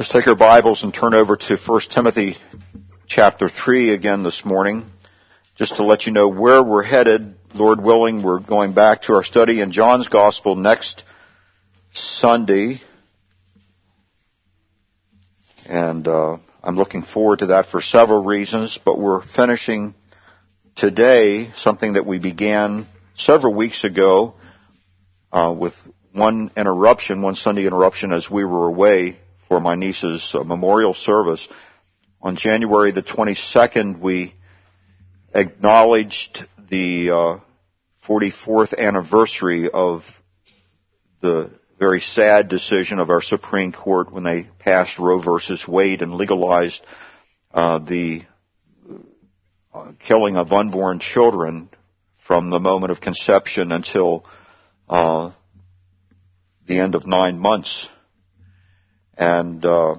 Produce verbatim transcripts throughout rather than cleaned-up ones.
Let's take our Bibles and turn over to First Timothy chapter three again this morning, just to let you know where we're headed. Lord willing, we're going back to our study in John's Gospel next Sunday, and uh, I'm looking forward to that for several reasons, but we're finishing today something that we began several weeks ago uh, with one interruption, one Sunday interruption as we were away for my niece's uh, memorial service. On January the twenty-second, we acknowledged the uh, forty-fourth anniversary of the very sad decision of our Supreme Court when they passed Roe versus Wade and legalized uh, the uh, killing of unborn children from the moment of conception until uh, the end of nine months. And uh,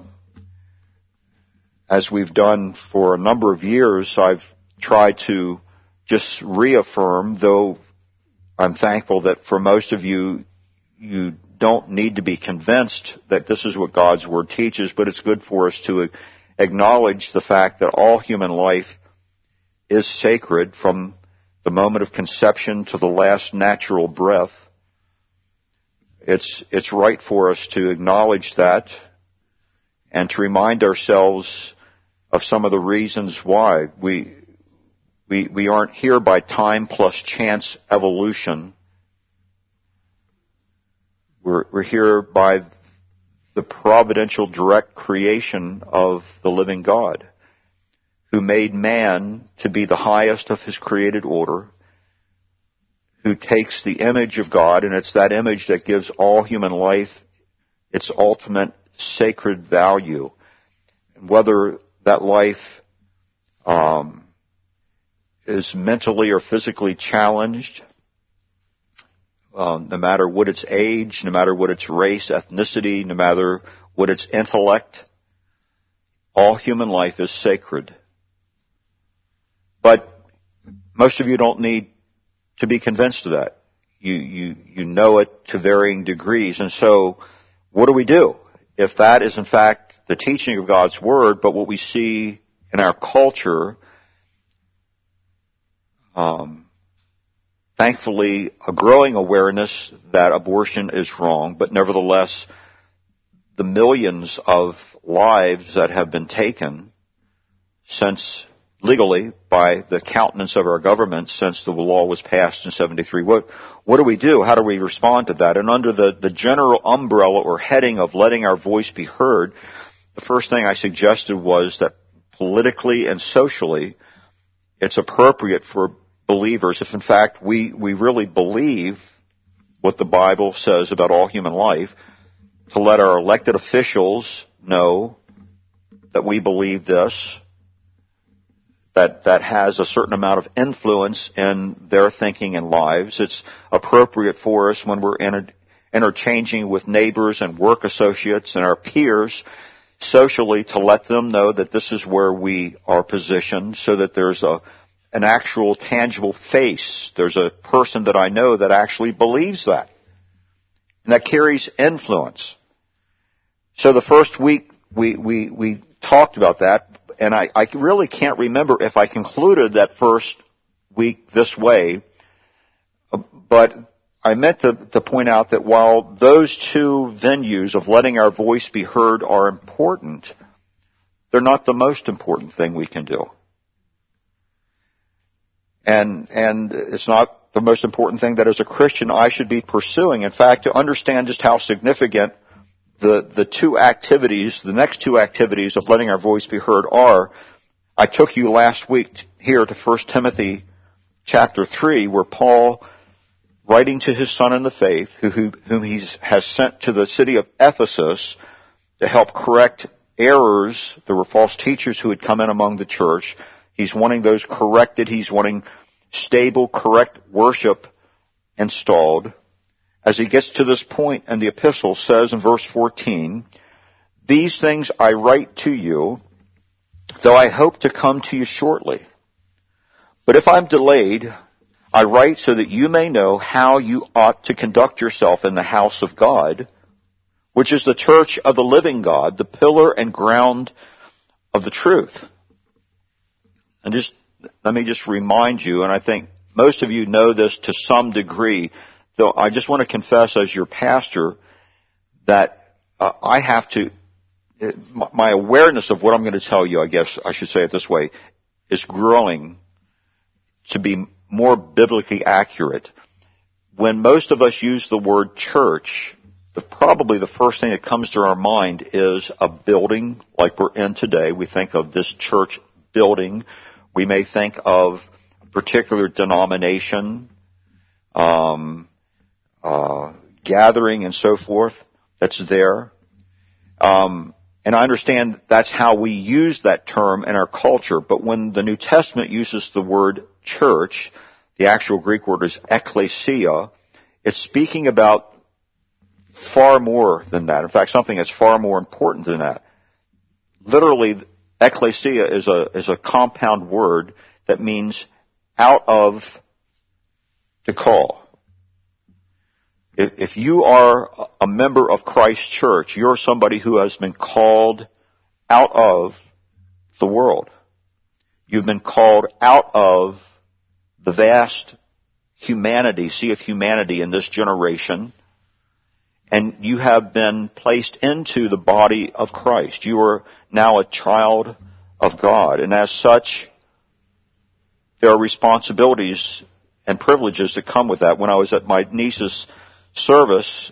as we've done for a number of years, I've tried to just reaffirm, though I'm thankful that for most of you, you don't need to be convinced that this is what God's Word teaches, but it's good for us to acknowledge the fact that all human life is sacred from the moment of conception to the last natural breath. It's, it's right for us to acknowledge that and to remind ourselves of some of the reasons why. We, we, we aren't here by time plus chance evolution. We're, we're here by the providential direct creation of the living God, who made man to be the highest of his created order, who takes the image of God, and it's that image that gives all human life its ultimate sacred value. And whether that life um, is mentally or physically challenged, um, no matter what its age, no matter what its race, ethnicity, no matter what its intellect, all human life is sacred. But most of you don't need to be convinced of that. You, you, you know it to varying degrees. And so, what do we do? If that is in fact the teaching of God's Word, but what we see in our culture, um, thankfully a growing awareness that abortion is wrong, but nevertheless, the millions of lives that have been taken since legally by the countenance of our government since the law was passed in seventy-three. What, what do we do? How do we respond to that? And under the, the general umbrella or heading of letting our voice be heard, the first thing I suggested was that politically and socially, it's appropriate for believers, if in fact we, we really believe what the Bible says about all human life, to let our elected officials know that we believe this, that that has a certain amount of influence in their thinking and lives. It's appropriate for us when we're inter- interchanging with neighbors and work associates and our peers socially to let them know that this is where we are positioned, so that there's a an actual tangible face. There's a person that I know that actually believes that, and that carries influence. So the first week we we we talked about that. And I, I really can't remember if I concluded that first week this way, but I meant to, to point out that while those two venues of letting our voice be heard are important, they're not the most important thing we can do. And, and it's not the most important thing that as a Christian I should be pursuing. In fact, to understand just how significant The, the two activities, the next two activities of letting our voice be heard are, I took you last week here to First Timothy chapter three, where Paul, writing to his son in the faith, who, who, whom he has sent to the city of Ephesus to help correct errors. There were false teachers who had come in among the church. He's wanting those corrected. He's wanting stable, correct worship installed. As he gets to this point, and the epistle says in verse fourteen, "These things I write to you, though I hope to come to you shortly. But if I'm delayed, I write so that you may know how you ought to conduct yourself in the house of God, which is the church of the living God, the pillar and ground of the truth. And just, let me just remind you, and I think most of you know this to some degree, though I just want to confess as your pastor that uh, I have to, my awareness of what I'm going to tell you, I guess I should say it this way, is growing to be more biblically accurate. When most of us use the word church, the, probably the first thing that comes to our mind is a building like we're in today. We think of this church building. We may think of a particular denomination, um, uh, gathering and so forth that's there. Um, and I understand that's how we use that term in our culture. But when the New Testament uses the word church, the actual Greek word is ekklesia. It's speaking about far more than that. In fact, something that's far more important than that. Literally, ekklesia is a is a compound word that means out of to call. If, if you are a member of Christ's church, you're somebody who has been called out of the world. You've been called out of the vast humanity, sea of humanity in this generation, and you have been placed into the body of Christ. You are now a child of God, and as such, there are responsibilities and privileges that come with that. When I was at my niece's service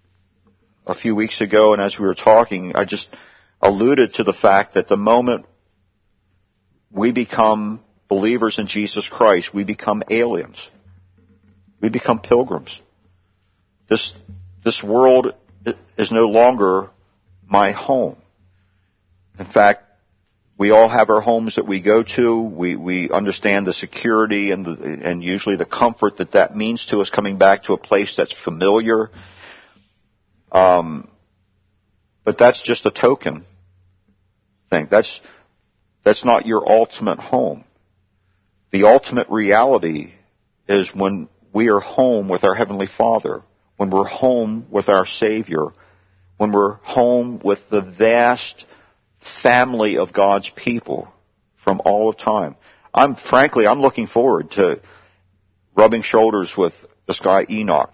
a few weeks ago, and as we were talking, I just alluded to the fact that the moment we become believers in Jesus Christ, we become aliens. We become pilgrims. This, this world is no longer my home. In fact, we all have our homes that we go to. We, we understand the security and the, and usually the comfort that that means to us, coming back to a place that's familiar. Um, but that's just a token thing. That's, that's not your ultimate home. The ultimate reality is when we are home with our Heavenly Father, when we're home with our Savior, when we're home with the vast family of God's people from all of time. I'm frankly, I'm looking forward to rubbing shoulders with this guy Enoch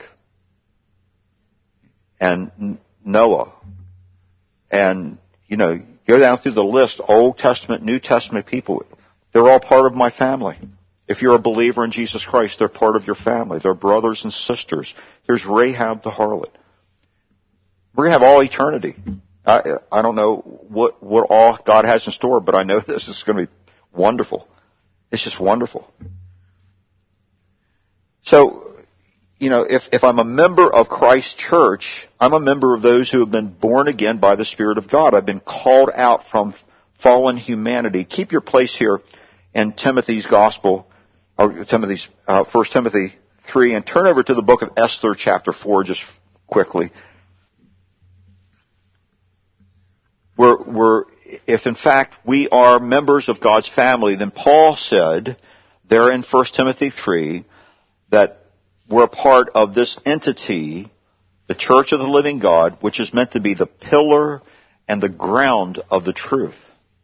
and Noah, and you know, go down through the list, Old Testament, New Testament people. They're all part of my family. If you're a believer in Jesus Christ, they're part of your family. They're brothers and sisters. Here's Rahab the harlot. We're going to have all eternity. I, I don't know what, what all God has in store, but I know this is going to be wonderful. It's just wonderful. So, you know, if, if I'm a member of Christ's church, I'm a member of those who have been born again by the Spirit of God. I've been called out from fallen humanity. Keep your place here in Timothy's Gospel, or Timothy's, uh, First Timothy three, and turn over to the book of Esther, chapter four, just quickly. We're, we're, if in fact we are members of God's family, then Paul said there in First Timothy three that we're a part of this entity, the Church of the Living God, which is meant to be the pillar and the ground of the truth.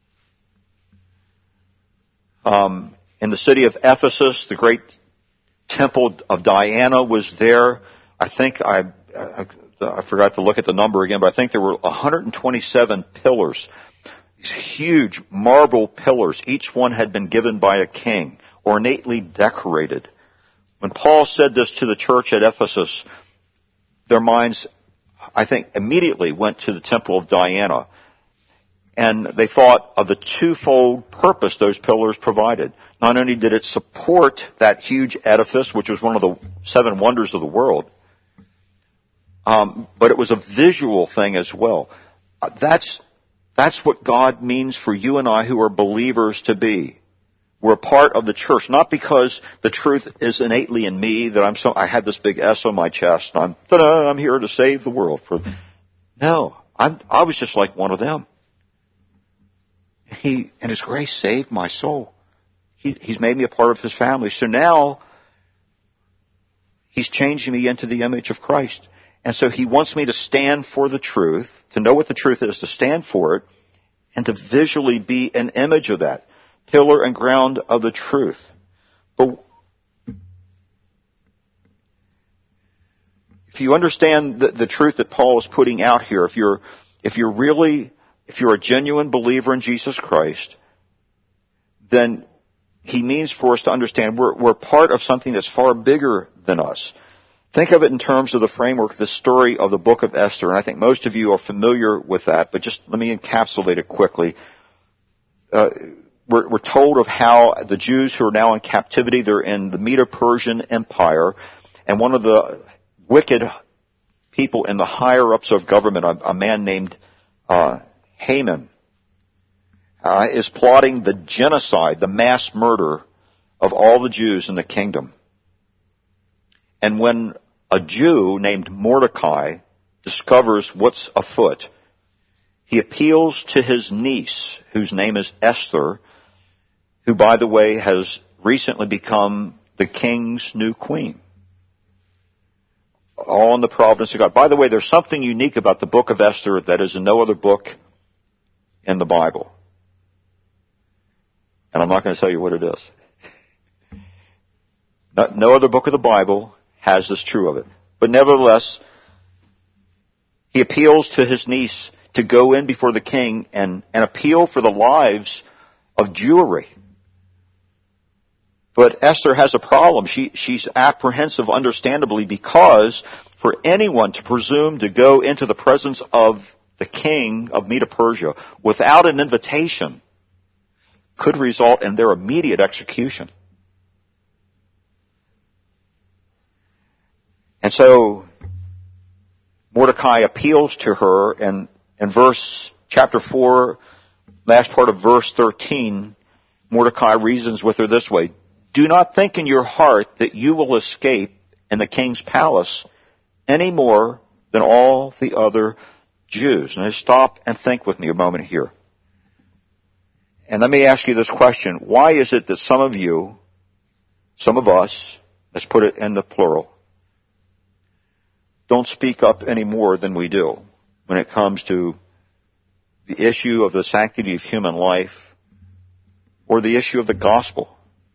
Um, in the city of Ephesus, the great temple of Diana was there. I think I, I, I forgot to look at the number again, but I think there were one hundred twenty-seven pillars. These huge marble pillars. Each one had been given by a king, ornately decorated. When Paul said this to the church at Ephesus, their minds, I think, immediately went to the temple of Diana. And they thought of the twofold purpose those pillars provided. Not only did it support that huge edifice, which was one of the seven wonders of the world, um, but it was a visual thing as well. Uh, that's, that's what God means for you and I who are believers to be. We're a part of the church, not because the truth is innately in me, that I'm so, I had this big S on my chest, and I'm, ta-da, I'm here to save the world. For, no, I'm, I was just like one of them. He, and His grace saved my soul. He, he's made me a part of His family. So now, He's changing me into the image of Christ. And so he wants me to stand for the truth, to know what the truth is, to stand for it, and to visually be an image of that, pillar and ground of the truth. But if you understand the, the truth that Paul is putting out here, if you're, if you're really, if you're a genuine believer in Jesus Christ, then he means for us to understand we're, we're part of something that's far bigger than us. Think of it in terms of the framework, the story of the book of Esther, and I think most of you are familiar with that, but just let me encapsulate it quickly. Uh, we're, we're told of how the Jews who are now in captivity, they're in the Medo-Persian Empire, and one of the wicked people in the higher-ups of government, a, a man named uh, Haman, uh, is plotting the genocide, the mass murder of all the Jews in the kingdom. And when a Jew named Mordecai discovers what's afoot, he appeals to his niece, whose name is Esther, who, by the way, has recently become the king's new queen. All in the providence of God. By the way, there's something unique about the book of Esther that is in no other book in the Bible. And I'm not going to tell you what it is. No other book of the Bible has this true of it. But nevertheless, he appeals to his niece to go in before the king and, and appeal for the lives of Jewry. But Esther has a problem. She, she's apprehensive, understandably, because for anyone to presume to go into the presence of the king of Medo-Persia without an invitation could result in their immediate execution. And so Mordecai appeals to her, and in verse chapter four, last part of verse thirteen, Mordecai reasons with her this way: do not think in your heart that you will escape in the king's palace any more than all the other Jews. Now stop and think with me a moment here. And let me ask you this question: why is it that some of you, some of us, let's put it in the plural, don't speak up any more than we do when it comes to the issue of the sanctity of human life or the issue of the gospel?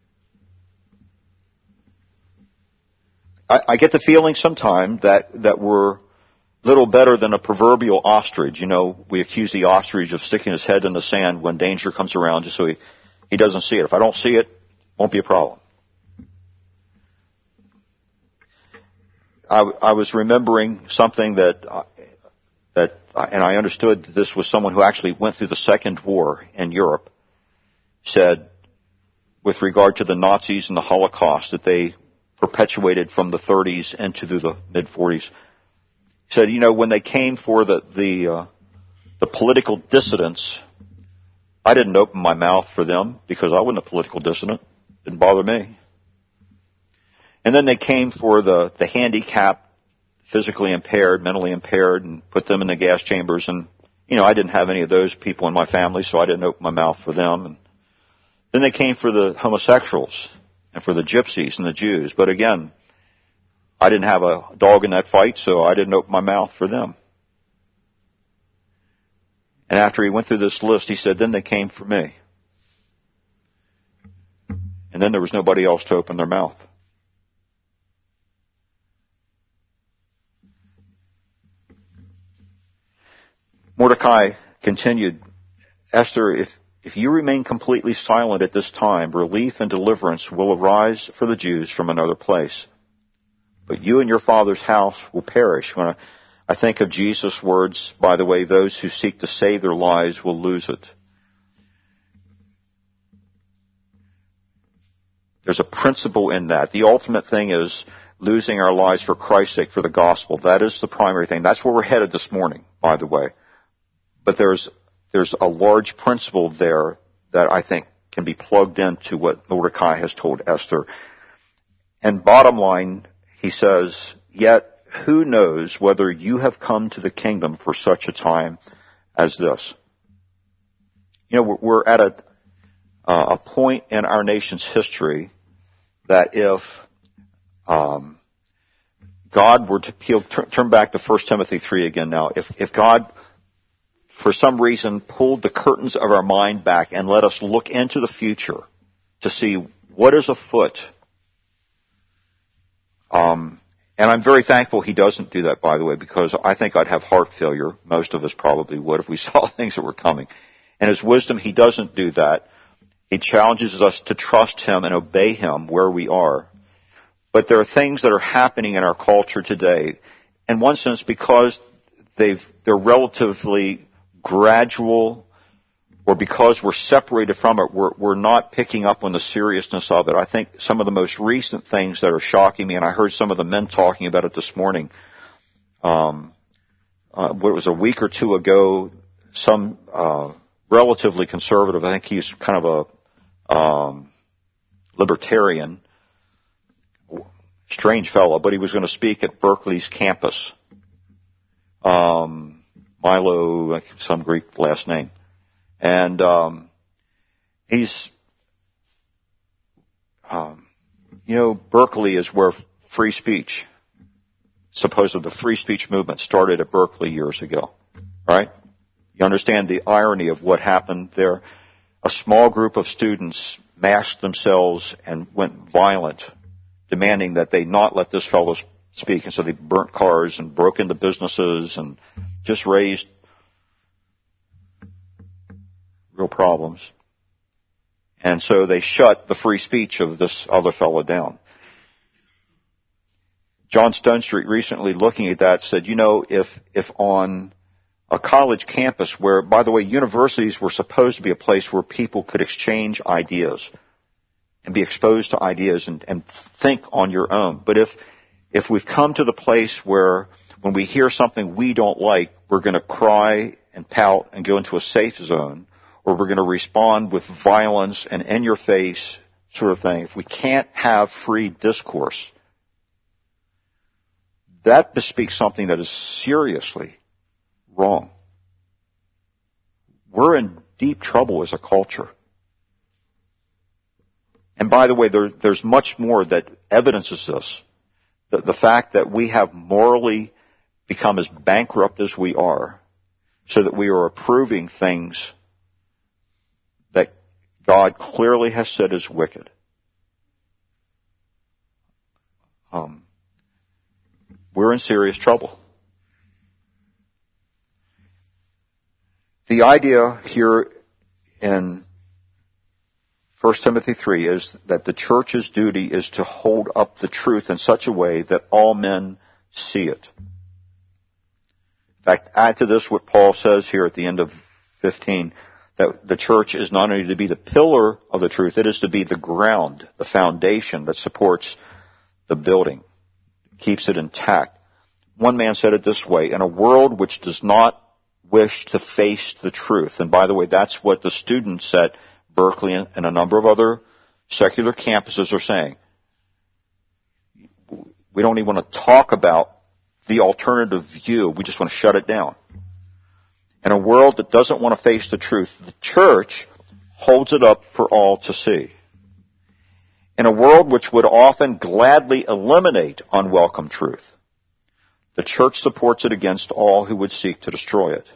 I, I get the feeling sometimes that, that we're little better than a proverbial ostrich. You know, we accuse the ostrich of sticking his head in the sand when danger comes around just so he, he doesn't see it. If I don't see it, it won't be a problem. I, I was remembering something that, uh, that, and I understood that this was someone who actually went through the Second War in Europe, said with regard to the Nazis and the Holocaust that they perpetuated from the thirties into the mid forties. He said, you know, when they came for the, the, uh, the political dissidents, I didn't open my mouth for them because I wasn't a political dissident. It didn't bother me. And then they came for the, the handicapped, physically impaired, mentally impaired, and put them in the gas chambers. And, you know, I didn't have any of those people in my family, so I didn't open my mouth for them. And then they came for the homosexuals and for the gypsies and the Jews. But again, I didn't have a dog in that fight, so I didn't open my mouth for them. And after he went through this list, he said, then they came for me. And then there was nobody else to open their mouth. Mordecai continued, Esther, if, if you remain completely silent at this time, relief and deliverance will arise for the Jews from another place. But you and your father's house will perish. When I, I think of Jesus' words, by the way, those who seek to save their lives will lose it. There's a principle in that. The ultimate thing is losing our lives for Christ's sake, for the gospel. That is the primary thing. That's where we're headed this morning, by the way. But there's there's a large principle there that I think can be plugged into what Mordecai has told Esther. And bottom line, he says, yet who knows whether you have come to the kingdom for such a time as this? You know, we're at a, uh, a point in our nation's history that if um, God were to peel, turn, turn back to First Timothy three again now. If, if God, for some reason, pulled the curtains of our mind back and let us look into the future to see what is afoot, um, and I'm very thankful he doesn't do that, by the way, because I think I'd have heart failure. Most of us probably would if we saw things that were coming. In his wisdom, he doesn't do that. He challenges us to trust him and obey him where we are. But there are things that are happening in our culture today, in one sense, because they've, they're relatively gradual, or because we're separated from it, we're, we're not picking up on the seriousness of it. I think some of the most recent things that are shocking me, and I heard some of the men talking about it this morning, um, uh, what it was a week or two ago, some uh, relatively conservative, I think he's kind of a um, libertarian, strange fellow, but he was going to speak at Berkeley's campus. Um, Milo, some Greek last name. And um, he's, um, you know, Berkeley is where free speech, supposedly the free speech movement started at Berkeley years ago, right? You understand the irony of what happened there? A small group of students masked themselves and went violent, demanding that they not let this fellow speak. And so they burnt cars and broke into businesses and just raised real problems. And so they shut the free speech of this other fellow down. John Stonestreet recently looking at that said, you know, if, if on a college campus where, by the way, universities were supposed to be a place where people could exchange ideas and be exposed to ideas and, and think on your own. But if, if we've come to the place where when we hear something we don't like, we're going to cry and pout and go into a safe zone, or we're going to respond with violence and in-your-face sort of thing. If we can't have free discourse, that bespeaks something that is seriously wrong. We're in deep trouble as a culture. And by the way, there, there's much more that evidences this. The, the fact that we have morally become as bankrupt as we are, so that we are approving things that God clearly has said is wicked. Um, we're in serious trouble. The idea here in First Timothy three is that the church's duty is to hold up the truth in such a way that all men see it. In fact, add to this what Paul says here at the end of fifteen, that the church is not only to be the pillar of the truth, it is to be the ground, the foundation that supports the building, keeps it intact. One man said it this way, in a world which does not wish to face the truth, and by the way, that's what the students at Berkeley and a number of other secular campuses are saying. We don't even want to talk about the alternative view. We just want to shut it down. In a world that doesn't want to face the truth, the church holds it up for all to see. In a world which would often gladly eliminate unwelcome truth, the church supports it against all who would seek to destroy it.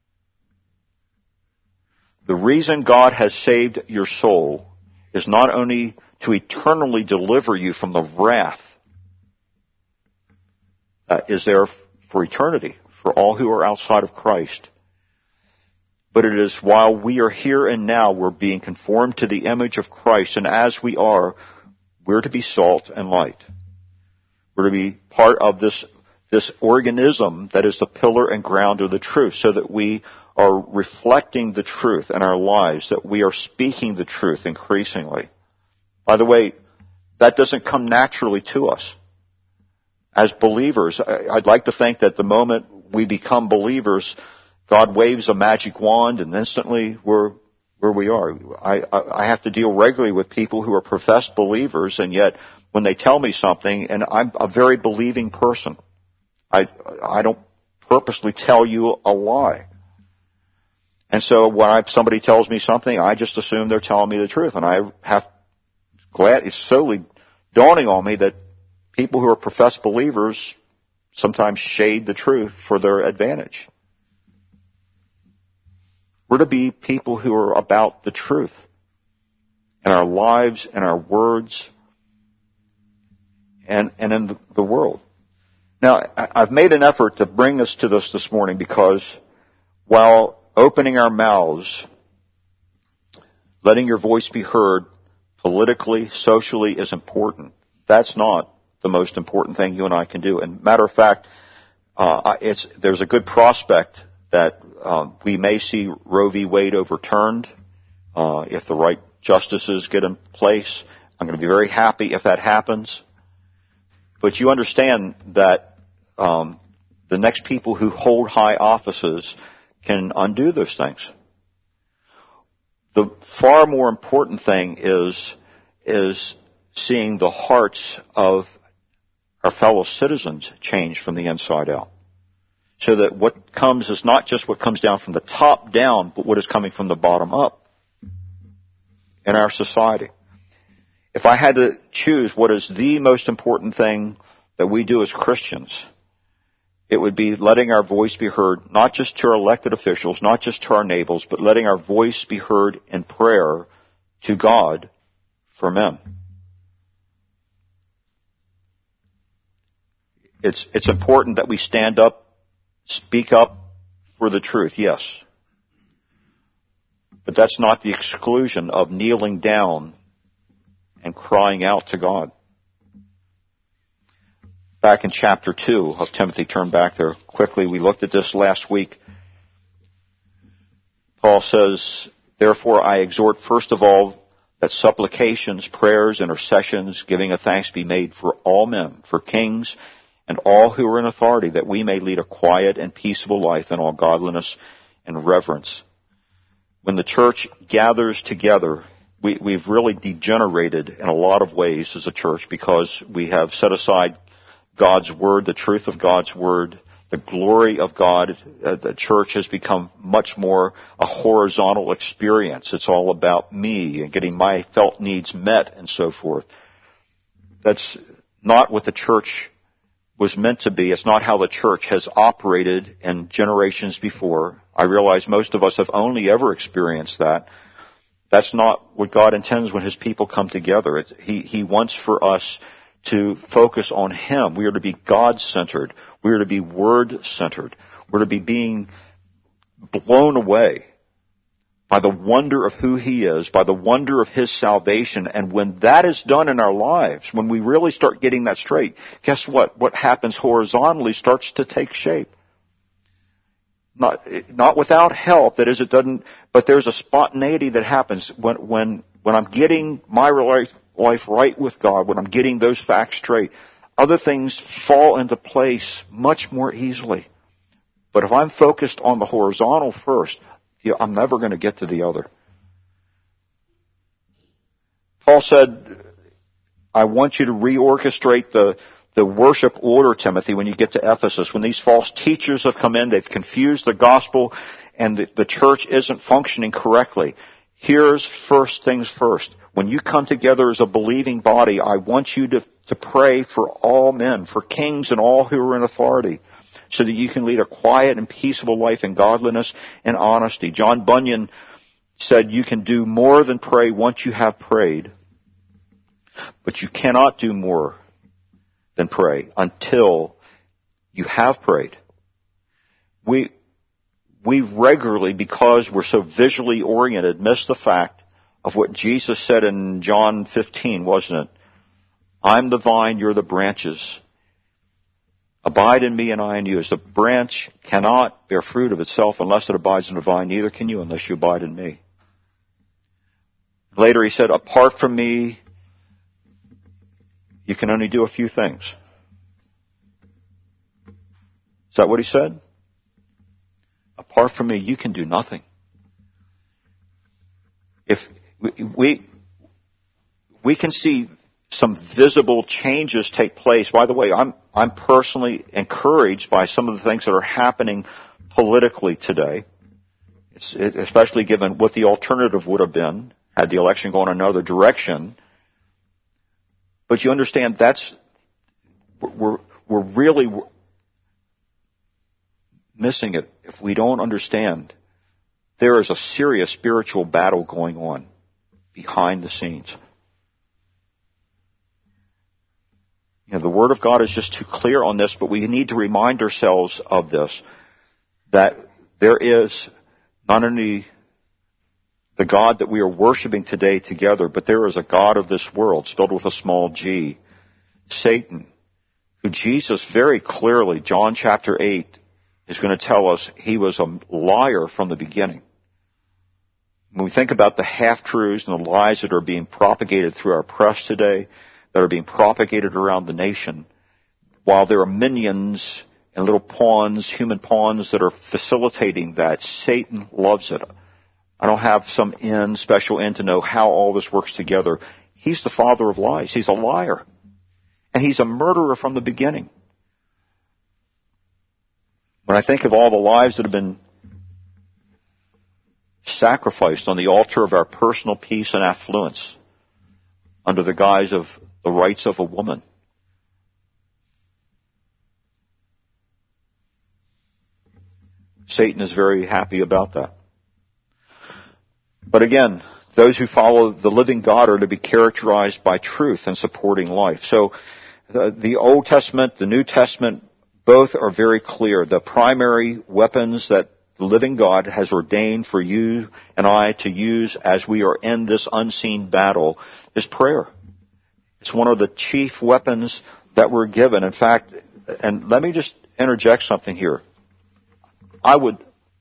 The reason God has saved your soul is not only to eternally deliver you from the wrath that is there for eternity, for all who are outside of Christ, but it is while we are here and now, we're being conformed to the image of Christ, and as we are, we're to be salt and light. We're to be part of this, this organism that is the pillar and ground of the truth, so that we are reflecting the truth in our lives, that we are speaking the truth increasingly. By the way, that doesn't come naturally to us. As believers, I'd like to think that the moment we become believers, God waves a magic wand and instantly we're where we are. I, I have to deal regularly with people who are professed believers, and yet when they tell me something, and I'm a very believing person, I, I don't purposely tell you a lie. And so when I, somebody tells me something, I just assume they're telling me the truth. And I have, glad, it's slowly dawning on me that people who are professed believers sometimes shade the truth for their advantage. We're to be people who are about the truth in our lives, in our words, and, and in the world. Now, I've made an effort to bring us to this this morning because while opening our mouths, letting your voice be heard politically, socially is important. That's not the most important thing you and I can do. And matter of fact, uh, it's, there's a good prospect that uh, we may see Roe v. Wade overturned uh, if the right justices get in place. I'm going to be very happy if that happens. But you understand that um, the next people who hold high offices can undo those things. The far more important thing is is seeing the hearts of our fellow citizens change from the inside out. So that what comes is not just what comes down from the top down, but what is coming from the bottom up in our society. If I had to choose what is the most important thing that we do as Christians, it would be letting our voice be heard, not just to our elected officials, not just to our neighbors, but letting our voice be heard in prayer to God for men. It's, it's important that we stand up, speak up for the truth, yes. But that's not the exclusion of kneeling down and crying out to God. Back in chapter two of Timothy, turn back there quickly. We looked at this last week. Paul says, therefore I exhort first of all that supplications, prayers, intercessions, giving of thanks be made for all men, for kings, and all who are in authority, that we may lead a quiet and peaceable life in all godliness and reverence. When the church gathers together, we, we've really degenerated in a lot of ways as a church because we have set aside God's Word, the truth of God's Word, the glory of God. Uh, the church has become much more a horizontal experience. It's all about me and getting my felt needs met and so forth. That's not what the church was meant to be. It's not how the church has operated in generations before. I realize most of us have only ever experienced that. That's not what God intends when His people come together. It's, he, he wants for us to focus on Him. We are to be God-centered. We are to be Word-centered. We're to be being blown away by the wonder of who He is, by the wonder of His salvation. And when that is done in our lives, when we really start getting that straight, guess what? What happens horizontally starts to take shape. Not, not without help, that is, it doesn't, but there's a spontaneity that happens when, when, when I'm getting my life, life right with God, when I'm getting those facts straight. Other things fall into place much more easily. But if I'm focused on the horizontal first, you know, I'm never going to get to the other. Paul said, I want you to reorchestrate the The worship order, Timothy, when you get to Ephesus. When these false teachers have come in, they've confused the gospel, and the, the church isn't functioning correctly. Here's first things first. When you come together as a believing body, I want you to, to pray for all men, for kings and all who are in authority, so that you can lead a quiet and peaceable life in godliness and honesty. John Bunyan said, you can do more than pray once you have prayed, but you cannot do more than pray until you have prayed. We, we regularly, because we're so visually oriented, miss the fact of what Jesus said in John fifteen, wasn't it? I'm the vine, you're the branches. Abide in me and I in you. As the branch cannot bear fruit of itself unless it abides in the vine, neither can you unless you abide in me. Later he said, apart from me, you can only do a few things. Is that what he said? Apart from me, you can do nothing. If we, we, we can see some visible changes take place. By the way, I'm, I'm personally encouraged by some of the things that are happening politically today. It's, it, especially given what the alternative would have been had the election gone another direction. But you understand that's, we're, we're really missing it if we don't understand there is a serious spiritual battle going on behind the scenes. You know, the Word of God is just too clear on this, but we need to remind ourselves of this, that there is not only the God that we are worshiping today together, but there is a God of this world, spelled with a small g, Satan, who Jesus very clearly, John chapter eight, is going to tell us he was a liar from the beginning. When we think about the half-truths and the lies that are being propagated through our press today, that are being propagated around the nation, while there are minions and little pawns, human pawns that are facilitating that, Satan loves it. I don't have some end, special end to know how all this works together. He's the father of lies. He's a liar. And he's a murderer from the beginning. When I think of all the lives that have been sacrificed on the altar of our personal peace and affluence under the guise of the rights of a woman, Satan is very happy about that. But again, those who follow the living God are to be characterized by truth and supporting life. So the, the Old Testament, the New Testament, both are very clear. The primary weapons that the living God has ordained for you and I to use as we are in this unseen battle is prayer. It's one of the chief weapons that we're given. In fact, and let me just interject something here. I would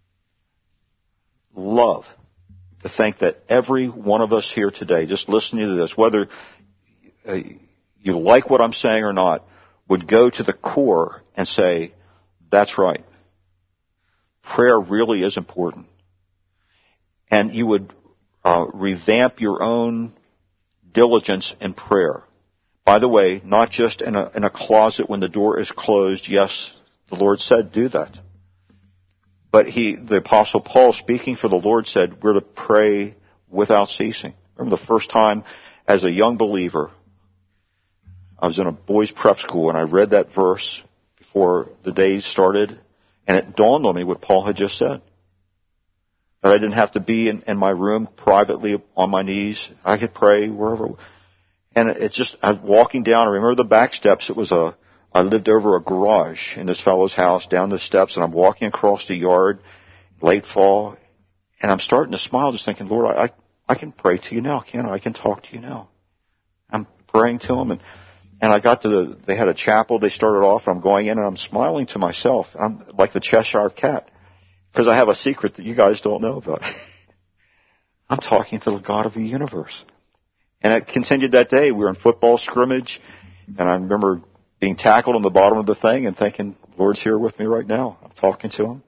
love to think that every one of us here today, just listening to this, whether uh, you like what I'm saying or not, would go to the core and say, that's right. Prayer really is important. And you would uh, revamp your own diligence in prayer. By the way, not just in a, in a closet when the door is closed. Yes, the Lord said do that. But he, the Apostle Paul, speaking for the Lord, said we're to pray without ceasing. Remember the first time as a young believer, I was in a boys' prep school and I read that verse before the day started, and it dawned on me what Paul had just said. That I didn't have to be in, in my room privately on my knees. I could pray wherever. And it, it just, I was walking down, I remember the back steps. It was a, I lived over a garage in this fellow's house, down the steps, and I'm walking across the yard, late fall, and I'm starting to smile, just thinking, Lord, I, I can pray to you now, can't I? I can talk to you now. I'm praying to him, and, and I got to the, they had a chapel, they started off, and I'm going in, and I'm smiling to myself. I'm like the Cheshire Cat, because I have a secret that you guys don't know about. I'm talking to the God of the universe. And it continued that day. We were in football scrimmage, and I remember being tackled on the bottom of the thing and thinking, Lord's here with me right now. I'm talking to him.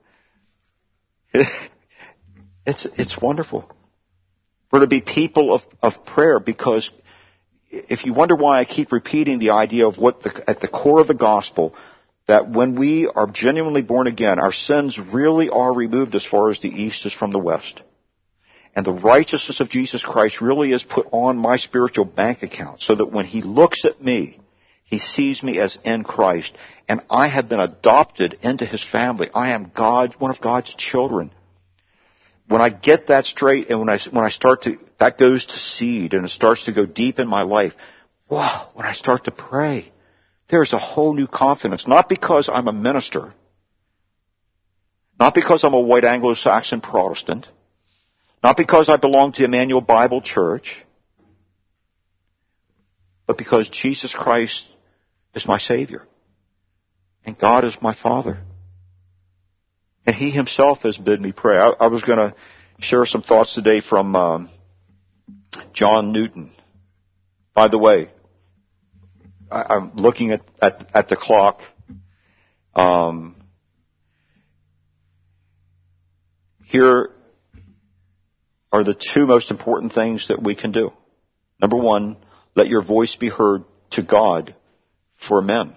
It's, it's wonderful. We're to be people of, of prayer, because if you wonder why I keep repeating the idea of what the, at the core of the gospel, that when we are genuinely born again, our sins really are removed as far as the east is from the west. And the righteousness of Jesus Christ really is put on my spiritual bank account, so that when he looks at me, he sees me as in Christ, and I have been adopted into his family. I am God, one of God's children. When I get that straight, and when I, when I start to, that goes to seed, and it starts to go deep in my life. Wow, when I start to pray, there's a whole new confidence. Not because I'm a minister, not because I'm a white Anglo-Saxon Protestant, not because I belong to Emmanuel Bible Church, but because Jesus Christ is my Savior, and God is my Father. And he himself has bid me pray. I, I was going to share some thoughts today from um, John Newton. By the way, I, I'm looking at, at, at the clock. Um, here are the two most important things that we can do. Number one, let your voice be heard to God for men.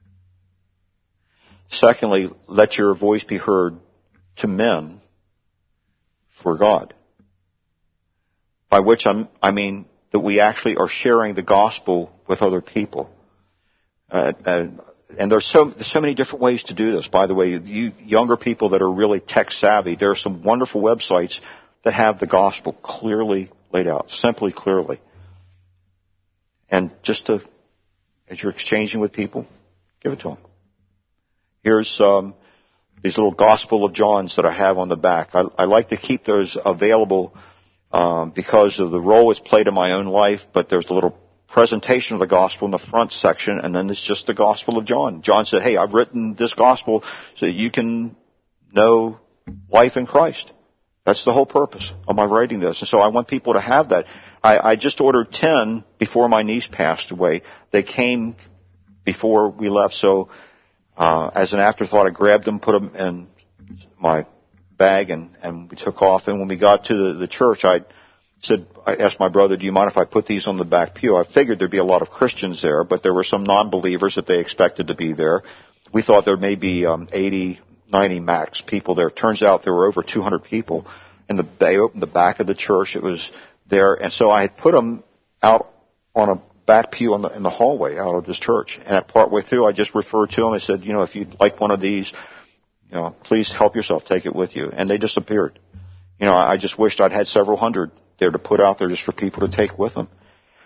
Secondly, let your voice be heard to men for God. By which I'm, I mean that we actually are sharing the gospel with other people. Uh, and and there's so, there's so many different ways to do this. By the way, you younger people that are really tech savvy, there are some wonderful websites that have the gospel clearly laid out, simply clearly. And just to, as you're exchanging with people, give it to them. Here's um, these little Gospel of Johns that I have on the back. I, I like to keep those available um, because of the role it's played in my own life, but there's a little presentation of the gospel in the front section, and then it's just the Gospel of John. John said, hey, I've written this gospel so that you can know life in Christ. That's the whole purpose of my writing this. And so I want people to have that. I, I just ordered ten before my niece passed away. They came before we left, so uh, as an afterthought, I grabbed them, put them in my bag, and, and we took off. And when we got to the, the church, I said, I asked my brother, do you mind if I put these on the back pew? I figured there'd be a lot of Christians there, but there were some non-believers that they expected to be there. We thought there may be um, eighty, ninety max people there. Turns out there were over two hundred people. And the, they opened the back of the church. It was there. And so I had put them out on a back pew in the, in the hallway out of this church. And at partway through, I just referred to them. I said, you know, if you'd like one of these, you know, please help yourself. Take it with you. And they disappeared. You know, I just wished I'd had several hundred there to put out there just for people to take with them.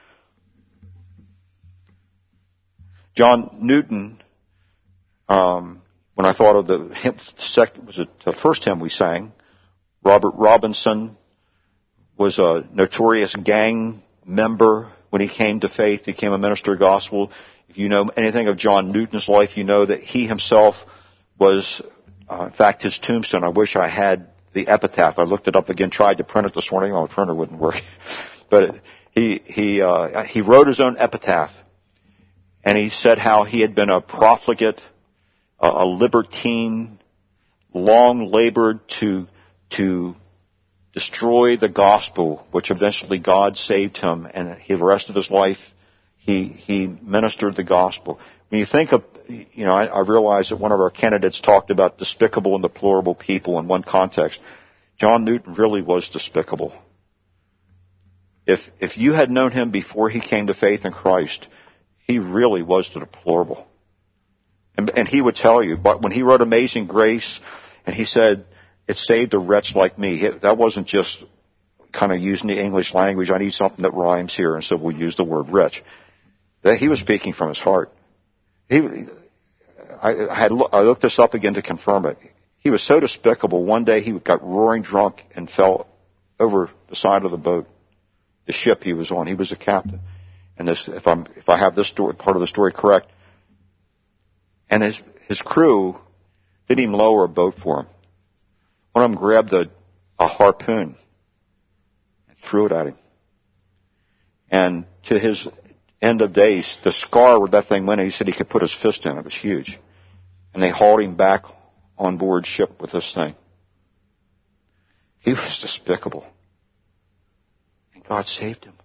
John Newton, um, when I thought of the hymn, second, was it the first hymn we sang? Robert Robinson was a notorious gang member. When he came to faith, became a minister of the gospel. If you know anything of John Newton's life, you know that he himself was, uh, in fact, his tombstone. I wish I had the epitaph. I looked it up again, tried to print it this morning. Oh, the printer wouldn't work. But he he uh, he wrote his own epitaph, and he said how he had been a profligate, a, a libertine, long labored to to destroy the gospel, which eventually God saved him, and he, the rest of his life he he ministered the gospel. When you think of, you know, I, I realize that one of our candidates talked about despicable and deplorable people in one context. John Newton really was despicable. If if you had known him before he came to faith in Christ, he really was deplorable. And, and he would tell you, but when he wrote Amazing Grace, and he said, it saved a wretch like me, that wasn't just kind of using the English language. I need something that rhymes here, and so we'll use the word wretch. That he was speaking from his heart. He, I, I had I looked this up again to confirm it. He was so despicable. One day he got roaring drunk and fell over the side of the boat, the ship he was on. He was a captain, and this, if I'm if I have this story, part of the story correct, and his his crew didn't even lower a boat for him. One of them grabbed a, a harpoon and threw it at him, and to his end of days, the scar where that thing went, he said he could put his fist in. It was huge. And they hauled him back on board ship with this thing. He was despicable. And God saved him.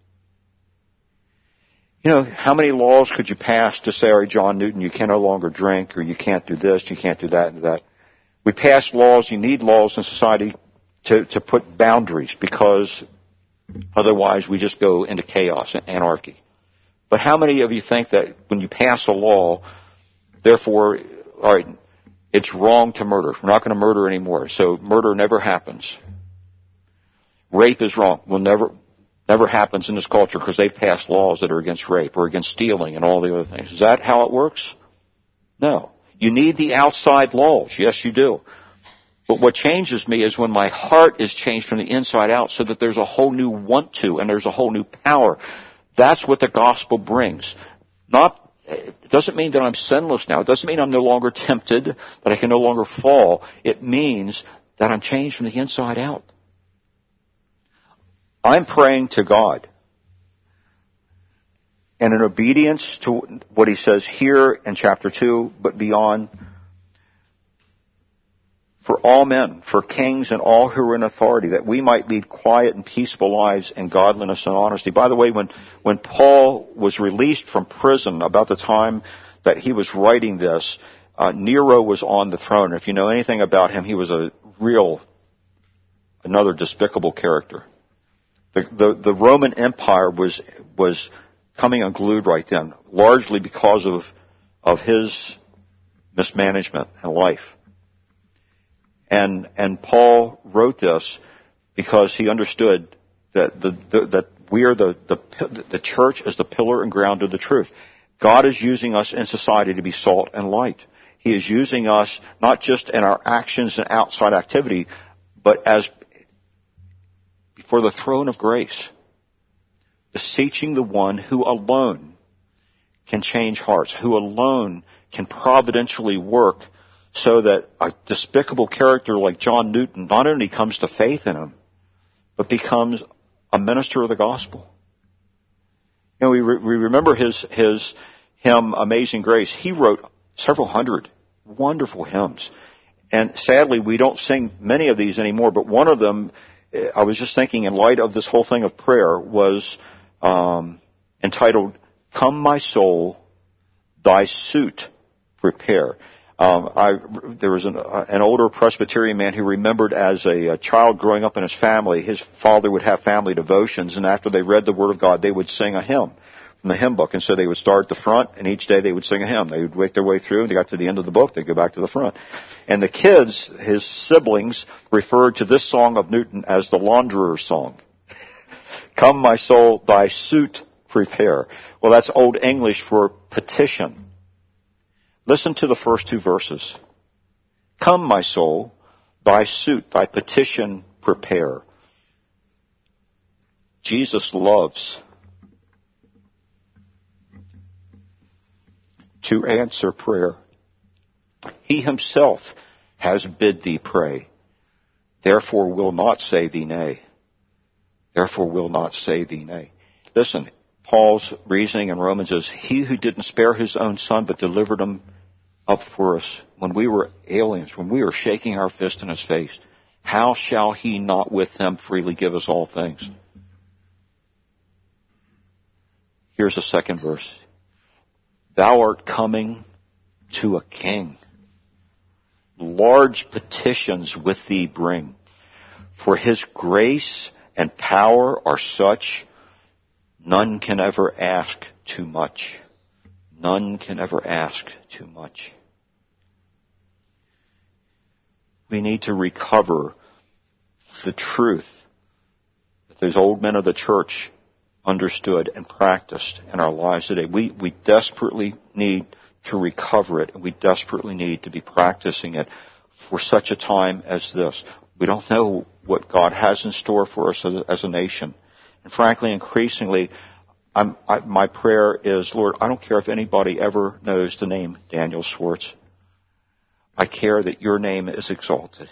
You know, how many laws could you pass to say, all right, John Newton, you can no longer drink, or you can't do this, you can't do that, and that. We pass laws, you need laws in society to, to put boundaries, because otherwise we just go into chaos and anarchy. But how many of you think that when you pass a law, therefore, all right, it's wrong to murder. We're not going to murder anymore. So murder never happens. Rape is wrong. Will never, never happens in this culture because they've passed laws that are against rape or against stealing and all the other things. Is that how it works? No. You need the outside laws. Yes, you do. But what changes me is when my heart is changed from the inside out so that there's a whole new want to and there's a whole new power. That's what the gospel brings. Not, it doesn't mean that I'm sinless now. It doesn't mean I'm no longer tempted, that I can no longer fall. It means that I'm changed from the inside out. I'm praying to God. And in obedience to what he says here in chapter two, but beyond, for all men, for kings and all who are in authority, that we might lead quiet and peaceful lives in godliness and honesty. By the way, when, when Paul was released from prison, about the time that he was writing this, uh, Nero was on the throne. If you know anything about him, he was a real, another despicable character. The, the, the Roman Empire was, was coming unglued right then, largely because of, of his mismanagement in life. And, and Paul wrote this because he understood that the, the that we are the, the, the church is the pillar and ground of the truth. God is using us in society to be salt and light. He is using us not just in our actions and outside activity, but as before the throne of grace, beseeching the one who alone can change hearts, who alone can providentially work so that a despicable character like John Newton not only comes to faith in him, but becomes a minister of the gospel. You know, we, re- we remember his, his hymn, Amazing Grace. He wrote several hundred wonderful hymns. And sadly, we don't sing many of these anymore, but one of them, I was just thinking in light of this whole thing of prayer, was um, entitled, Come My Soul, Thy Suit Prepare. Um, I, there was an, uh, an older Presbyterian man who remembered as a, a child growing up in his family, his father would have family devotions, and after they read the Word of God, they would sing a hymn from the hymn book. And so they would start at the front, and each day they would sing a hymn. They would work their way through, and they got to the end of the book, they'd go back to the front. And the kids, his siblings, referred to this song of Newton as the launderer's song. Come, my soul, thy suit prepare. Well, that's Old English for petition. Listen to the first two verses. Come, my soul, thy suit, thy petition prepare. Jesus loves to answer prayer. He himself has bid thee pray. Therefore will not say thee nay. Therefore will not say thee nay. Listen, Paul's reasoning in Romans is, he who didn't spare his own son but delivered him up for us when we were aliens, when we were shaking our fist in his face, how shall he not with him freely give us all things? Here's the second verse. Thou art coming to a king. Large petitions with thee bring. For his grace and power are such, none can ever ask too much. None can ever ask too much. We need to recover the truth that those old men of the church understood and practiced in our lives today. We, we desperately need to recover it, and we desperately need to be practicing it for such a time as this. We don't know what God has in store for us as a, as a nation. And frankly, increasingly, I'm, I, my prayer is, Lord, I don't care if anybody ever knows the name Daniel Schwartz. I care that your name is exalted.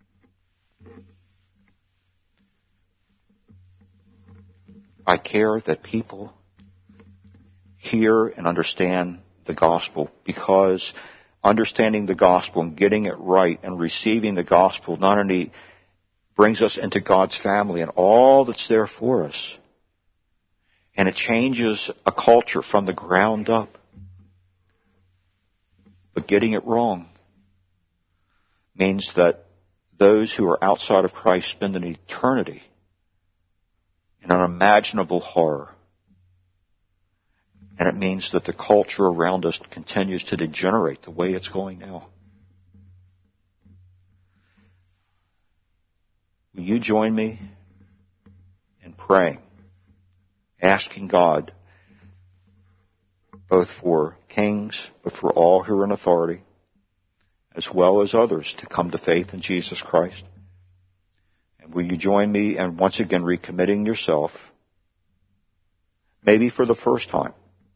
I care that people hear and understand the gospel, because understanding the gospel and getting it right and receiving the gospel not only brings us into God's family and all that's there for us, and it changes a culture from the ground up. But getting it wrong means that those who are outside of Christ spend an eternity in unimaginable horror. And it means that the culture around us continues to degenerate the way it's going now. Will you join me in praying, asking God, both for kings, but for all who are in authority, as well as others, to come to faith in Jesus Christ? And will you join me in once again recommitting yourself, maybe for the first time,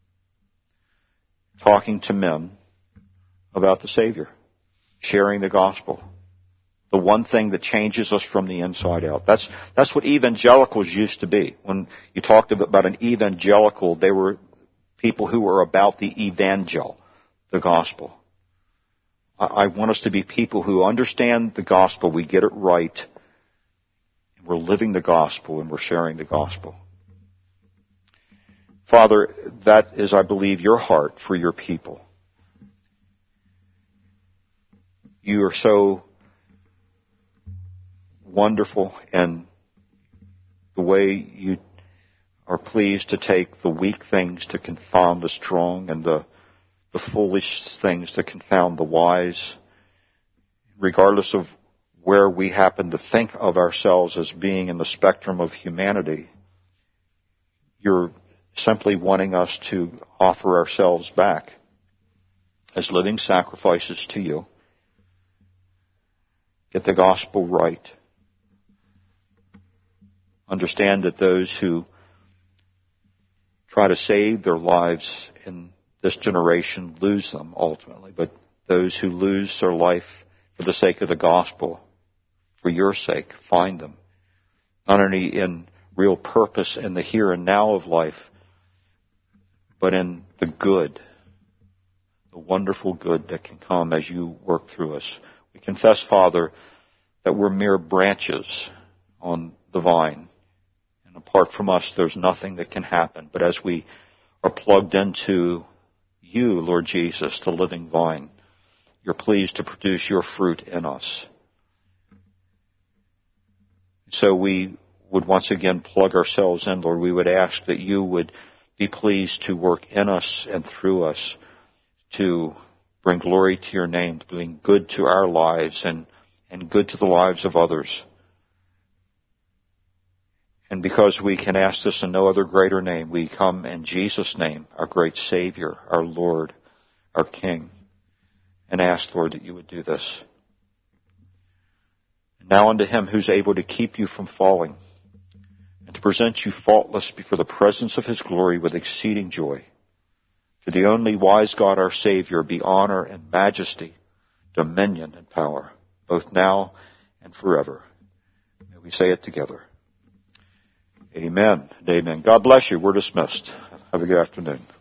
talking to men about the Savior, sharing the gospel, the one thing that changes us from the inside out. That's that's what evangelicals used to be. When you talked about an evangelical, they were people who were about the evangel, the gospel. I, I want us to be people who understand the gospel, we get it right, and we're living the gospel and we're sharing the gospel. Father, that is, I believe, your heart for your people. You are so wonderful in the way you are pleased to take the weak things to confound the strong, and the the foolish things that confound the wise. Regardless of where we happen to think of ourselves as being in the spectrum of humanity, you're simply wanting us to offer ourselves back as living sacrifices to you. Get the gospel right. Understand that those who try to save their lives in this generation lose them ultimately, but those who lose their life for the sake of the gospel, for your sake, find them. Not only in real purpose in the here and now of life, but in the good, the wonderful good that can come as you work through us. We confess, Father, that we're mere branches on the vine. And apart from us, there's nothing that can happen. But as we are plugged into you, Lord Jesus, the living vine, you're pleased to produce your fruit in us. So we would once again plug ourselves in, Lord. We would ask that you would be pleased to work in us and through us to bring glory to your name, to bring good to our lives and, and good to the lives of others. And because we can ask this in no other greater name, we come in Jesus' name, our great Savior, our Lord, our King, and ask, Lord, that you would do this. And now unto him who's able to keep you from falling and to present you faultless before the presence of his glory with exceeding joy. To the only wise God, our Savior, be honor and majesty, dominion and power, both now and forever. May we say it together. Amen and amen. God bless you. We're dismissed. Have a good afternoon.